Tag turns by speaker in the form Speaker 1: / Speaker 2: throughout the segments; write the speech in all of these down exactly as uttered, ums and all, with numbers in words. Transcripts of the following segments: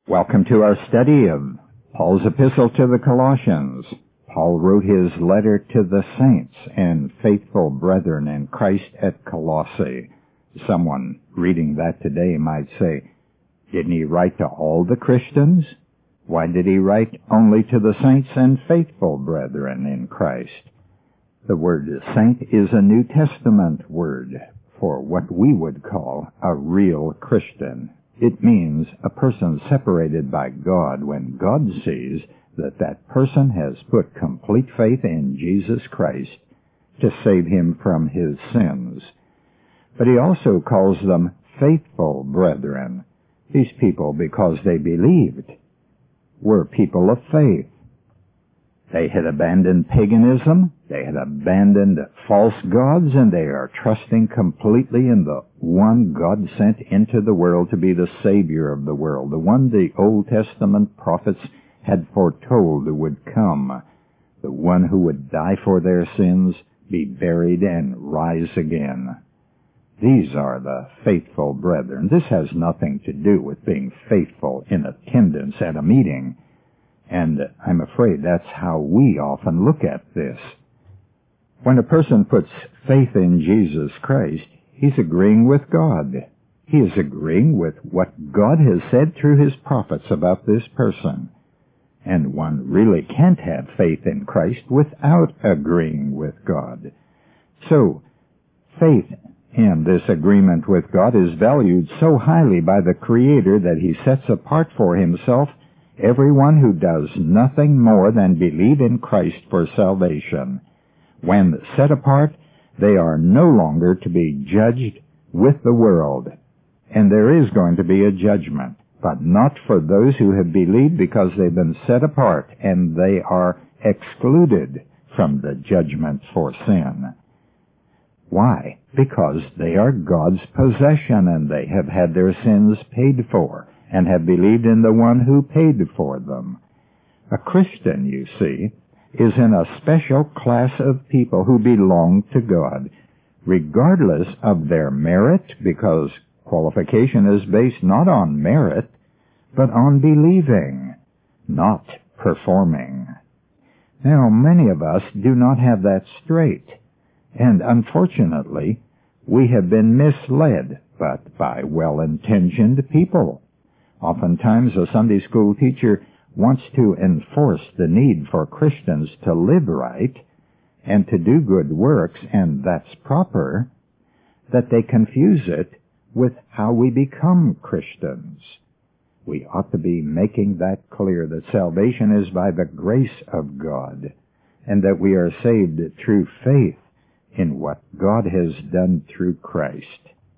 Speaker 1: Welcome to our study of Paul's epistle to the Colossians. Paul wrote his letter to the saints and faithful brethren in Christ at Colossae. Someone reading that today might say, didn't he write to all the Christians? Why did he write only to the saints and faithful brethren in Christ? The word saint is a New Testament word for what we would call a real Christian. It means a person separated by God when God sees that that person has put complete faith in Jesus Christ to save him from his sins. But he also calls them faithful brethren. These people, because they believed, were people of faith. They had abandoned paganism, they had abandoned false gods, and they are trusting completely in the one God sent into the world to be the Savior of the world, the one the Old Testament prophets had foretold would come, the one who would die for their sins, be buried, and rise again. These are the faithful brethren. This has nothing to do with being faithful in attendance at a meeting. And I'm afraid that's how we often look at this. When a person puts faith in Jesus Christ, he's agreeing with God. He is agreeing with what God has said through his prophets about this person. And one really can't have faith in Christ without agreeing with God. So, faith and this agreement with God is valued so highly by the Creator that he sets apart for himself everyone who does nothing more than believe in Christ for salvation. When set apart, they are no longer to be judged with the world. And there is going to be a judgment, but not for those who have believed, because they've been set apart and they are excluded from the judgment for sin. Why? Because they are God's possession and they have had their sins paid for and have believed in the one who paid for them. A Christian, you see, is in a special class of people who belong to God, regardless of their merit, because qualification is based not on merit, but on believing, not performing. Now, many of us do not have that straight, and unfortunately, we have been misled, but by well-intentioned people. Oftentimes, a Sunday school teacher wants to enforce the need for Christians to live right and to do good works, and that's proper, that they confuse it with how we become Christians. We ought to be making that clear, that salvation is by the grace of God, and that we are saved through faith in what God has done through Christ.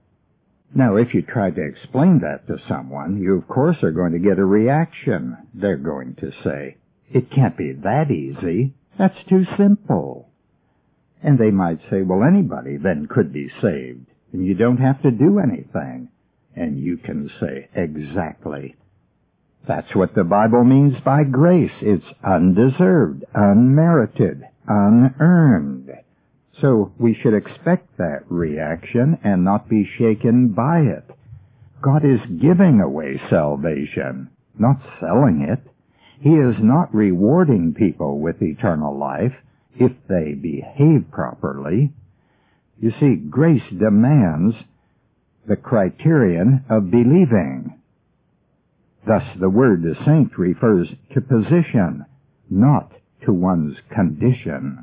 Speaker 1: Now, if you try to explain that to someone, you of course are going to get a reaction. They're going to say, it can't be that easy. That's too simple. And they might say, well, anybody then could be saved, and you don't have to do anything. And you can say, exactly. That's what the Bible means by grace. It's undeserved, unmerited, unearned. So we should expect that reaction and not be shaken by it. God is giving away salvation, not selling it. He is not rewarding people with eternal life if they behave properly. You see, grace demands the criterion of believing. Thus, the word saint refers to position, not to one's condition.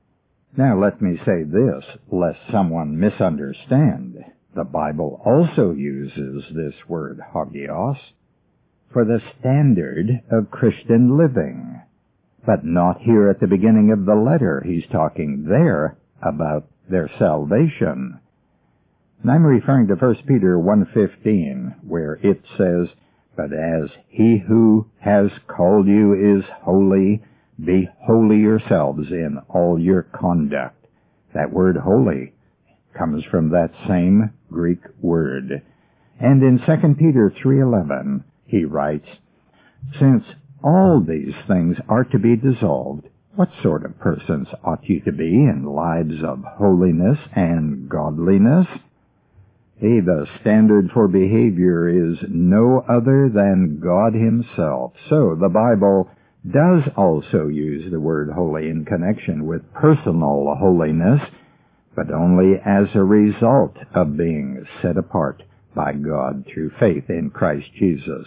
Speaker 1: Now let me say this, lest someone misunderstand. The Bible also uses this word hagios for the standard of Christian living, but not here at the beginning of the letter. He's talking there about their salvation. And I'm referring to First Peter one fifteen, where it says, but as he who has called you is holy, be holy yourselves in all your conduct. That word holy comes from that same Greek word. And in Second Peter three eleven, he writes, since all these things are to be dissolved, what sort of persons ought you to be in lives of holiness and godliness? Hey, the standard for behavior is no other than God himself. So the Bible does also use the word holy in connection with personal holiness, but only as a result of being set apart by God through faith in Christ Jesus.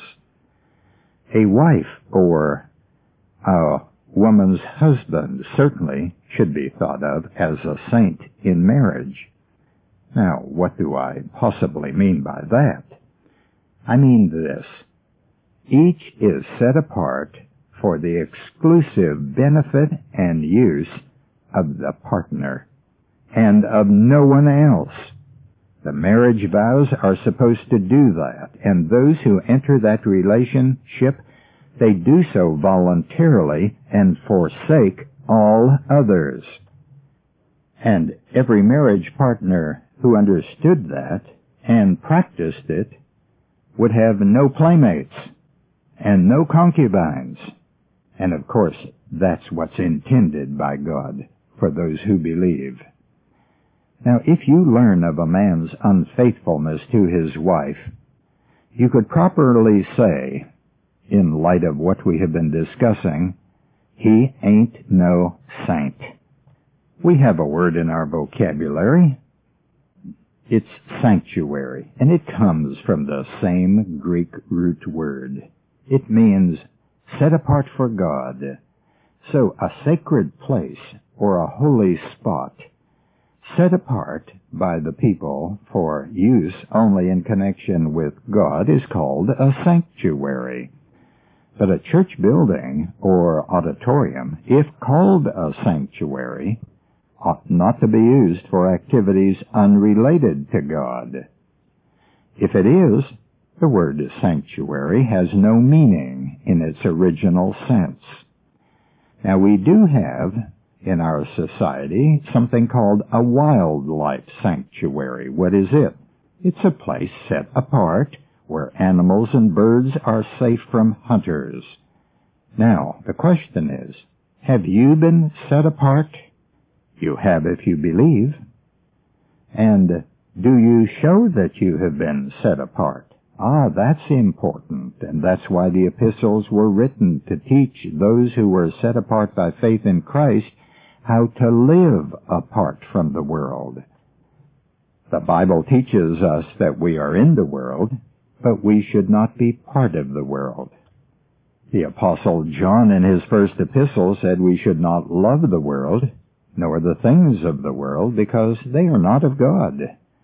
Speaker 1: A wife or a woman's husband certainly should be thought of as a saint in marriage. Now, what do I possibly mean by that? I mean this. Each is set apart for the exclusive benefit and use of the partner and of no one else. The marriage vows are supposed to do that, and those who enter that relationship, they do so voluntarily and forsake all others. And every marriage partner who understood that and practiced it would have no playmates and no concubines. And of course, that's what's intended by God for those who believe. Now, if you learn of a man's unfaithfulness to his wife, you could properly say, in light of what we have been discussing, he ain't no saint. We have a word in our vocabulary. It's sanctuary, and it comes from the same Greek root word. It means set apart for God. So a sacred place or a holy spot set apart by the people for use only in connection with God is called a sanctuary. But a church building or auditorium, if called a sanctuary, ought not to be used for activities unrelated to God. If it is, the word sanctuary has no meaning in its original sense. Now, we do have in our society something called a wildlife sanctuary. What is it? It's a place set apart where animals and birds are safe from hunters. Now, the question is, have you been set apart? You have if you believe. And do you show that you have been set apart? Ah, that's important, and that's why the epistles were written, to teach those who were set apart by faith in Christ how to live apart from the world. The Bible teaches us that we are in the world, but we should not be part of the world. The Apostle John in his first epistle said we should not love the world, nor the things of the world, because they are not of God.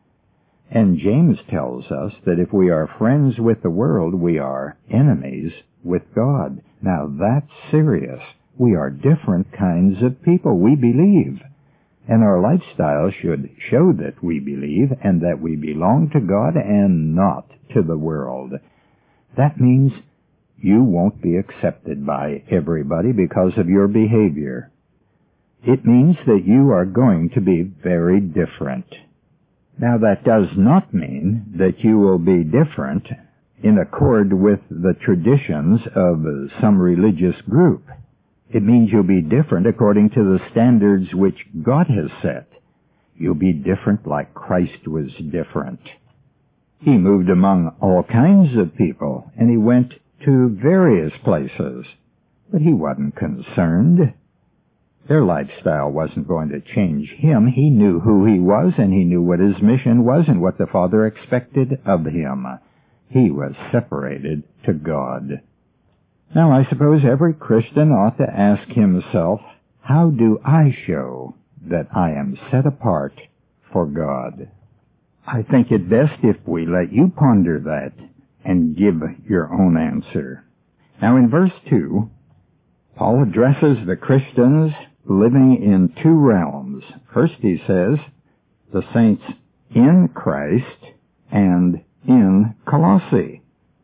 Speaker 1: And James tells us that if we are friends with the world, we are enemies with God. Now that's serious. We are different kinds of people. We believe. And our lifestyle should show that we believe and that we belong to God and not to the world. That means you won't be accepted by everybody because of your behavior. It means that you are going to be very different. Now, that does not mean that you will be different in accord with the traditions of some religious group. It means you'll be different according to the standards which God has set. You'll be different like Christ was different. He moved among all kinds of people, and he went to various places, but he wasn't concerned. Their lifestyle wasn't going to change him. He knew who he was, and he knew what his mission was and what the Father expected of him. He was separated to God. Now, I suppose every Christian ought to ask himself, how do I show that I am set apart for God? I think it best if we let you ponder that and give your own answer. Now, in verse two, Paul addresses the Christians living in two realms. First, he says, the saints in Christ and in Colossae.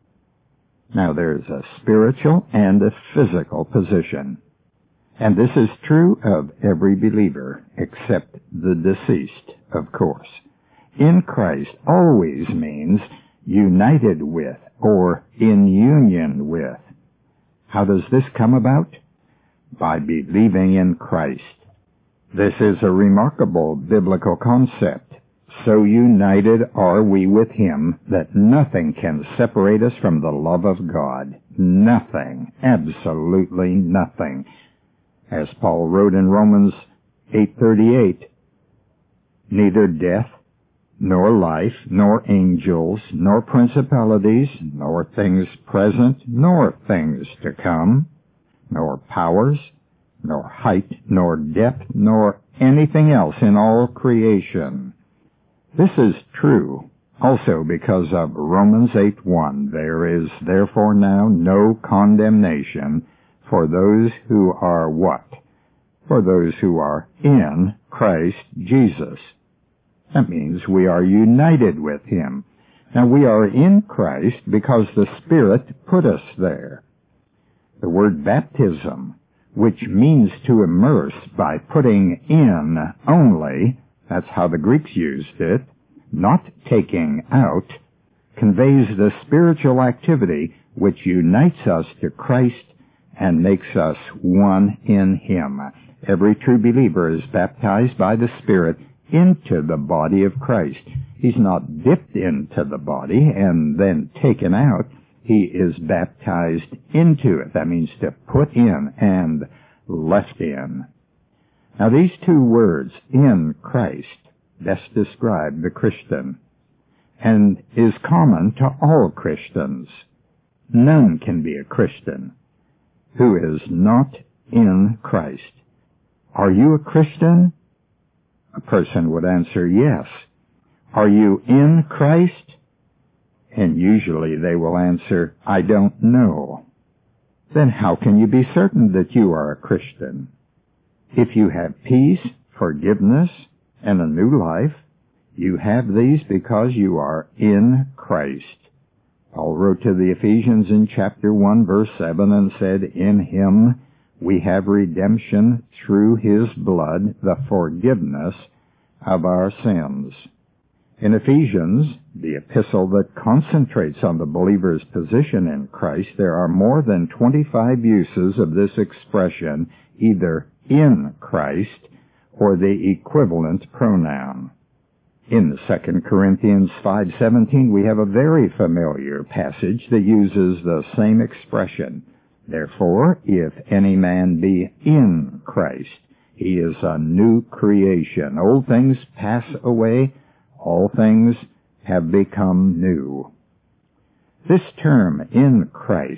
Speaker 1: Now, there's a spiritual and a physical position. And this is true of every believer, except the deceased, of course. In Christ always means united with or in union with. How does this come about? By believing in Christ. This is a remarkable biblical concept. So united are we with him that nothing can separate us from the love of God. Nothing. Absolutely nothing. As Paul wrote in Romans eight thirty-eight, neither death, nor life, nor angels, nor principalities, nor things present, nor things to come, nor powers, nor height, nor depth, nor anything else in all creation. This is true also because of Romans eight one. There is therefore now no condemnation for those who are what? For those who are in Christ Jesus. That means we are united with him. Now we are in Christ because the Spirit put us there. The word baptism, which means to immerse by putting in only, that's how the Greeks used it, not taking out, conveys the spiritual activity which unites us to Christ and makes us one in him. Every true believer is baptized by the Spirit into the body of Christ. He's not dipped into the body and then taken out. He is baptized into it. That means to put in and left in. Now these two words, in Christ, best describe the Christian and is common to all Christians. None can be a Christian who is not in Christ. Are you a Christian? A person would answer yes. Are you in Christ? And usually they will answer, I don't know. Then how can you be certain that you are a Christian? If you have peace, forgiveness, and a new life, you have these because you are in Christ. Paul wrote to the Ephesians in chapter one, verse seven, and said, in him we have redemption through his blood, the forgiveness of our sins. In Ephesians, the epistle that concentrates on the believer's position in Christ, there are more than twenty-five uses of this expression, either in Christ or the equivalent pronoun. In Second Corinthians five seventeen, we have a very familiar passage that uses the same expression. Therefore, if any man be in Christ, he is a new creation. Old things pass away, all things have become new. This term, in Christ,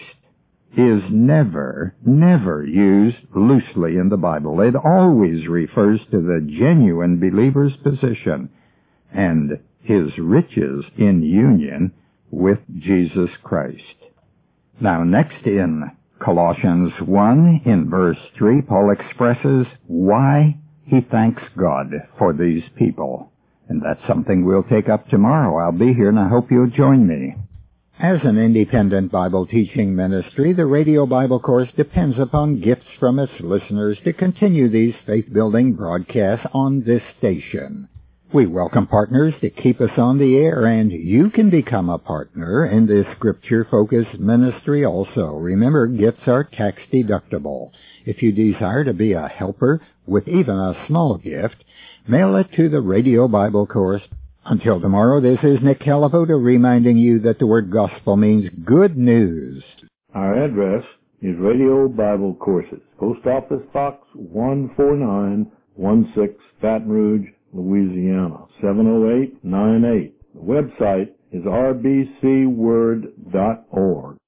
Speaker 1: is never, never used loosely in the Bible. It always refers to the genuine believer's position and his riches in union with Jesus Christ. Now, next in Colossians one, in verse three, Paul expresses why he thanks God for these people. And that's something we'll take up tomorrow. I'll be here, and I hope you'll join me. As an independent Bible teaching ministry, the Radio Bible Course depends upon gifts from its listeners to continue these faith-building broadcasts on this station. We welcome partners to keep us on the air, and you can become a partner in this Scripture-focused ministry also. Remember, gifts are tax-deductible. If you desire to be a helper with even a small gift, mail it to the Radio Bible Course. Until tomorrow, this is Nick Califoto reminding you that the word gospel means good news.
Speaker 2: Our address is Radio Bible Courses, Post Office Box one four nine one six, Baton Rouge, Louisiana, seven oh eight nine eight. The website is r b c word dot org.